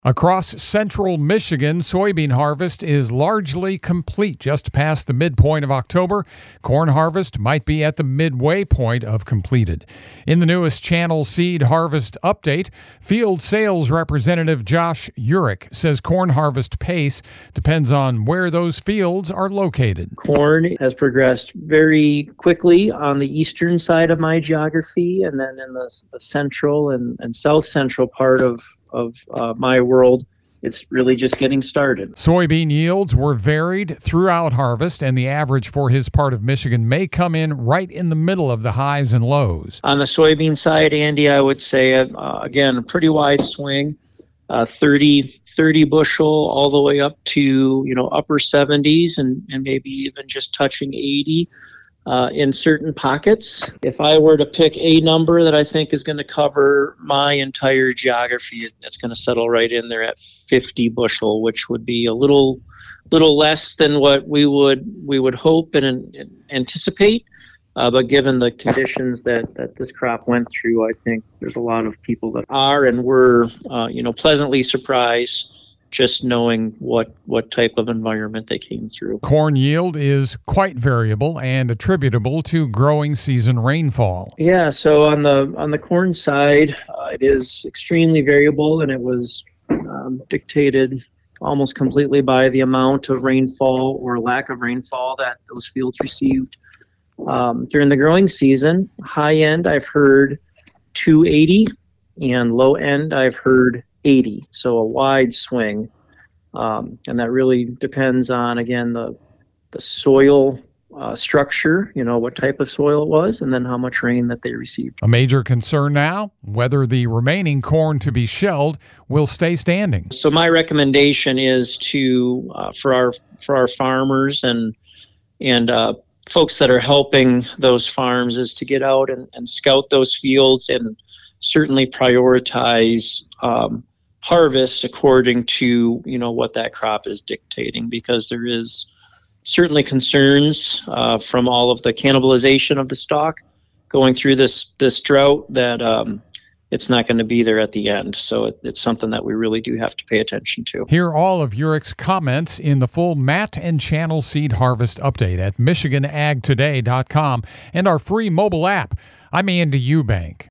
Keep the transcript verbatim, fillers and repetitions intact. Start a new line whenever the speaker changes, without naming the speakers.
Across central Michigan, soybean harvest is largely complete just past the midpoint of October. Corn harvest might be at the midway point of completed. In the newest Channel Seed Harvest update, field sales representative Josh Urich says corn harvest pace depends on where those fields are located.
Corn has progressed very quickly on the eastern side of my geography, and then in the, the central and, and south central part of of uh, my world, it's really just getting started.
Soybean yields were varied throughout harvest, and the average for his part of Michigan may come in right in the middle of the highs and lows.
On the soybean side, Andy, I would say, uh, again, a pretty wide swing, uh, thirty, thirty bushel all the way up to, you know, upper seventies and, and maybe even just touching eighty. Uh, in certain pockets. If I were to pick a number that I think is going to cover my entire geography, it's going to settle right in there at fifty bushel, which would be a little, little less than what we would we would hope and, and anticipate. Uh, but given the conditions that, that this crop went through, I think there's a lot of people that are and were, uh, you know, pleasantly surprised just knowing what, what type of environment they came through.
Corn yield is quite variable and attributable to growing season rainfall.
Yeah, so on the on the corn side, uh, it is extremely variable, and it was um, dictated almost completely by the amount of rainfall or lack of rainfall that those fields received. Um, during the growing season, high end I've heard two eighty, and low end I've heard eighty, so a wide swing, um, and that really depends on, again, the the soil uh, structure, you know, what type of soil it was, and then how much rain that they received.
A major concern now, whether the remaining corn to be shelled will stay standing.
So my recommendation is to uh, for our for our farmers and and uh, folks that are helping those farms is to get out and, and scout those fields and certainly prioritize um, harvest according to, you know, what that crop is dictating, because there is certainly concerns uh, from all of the cannibalization of the stock going through this this drought that um, it's not going to be there at the end. So it, it's something that we really do have to pay attention to.
Hear all of Urich's comments in the full Matt and Channel Seed Harvest update at Michigan Ag Today dot com and our free mobile app. I'm Andy Eubank.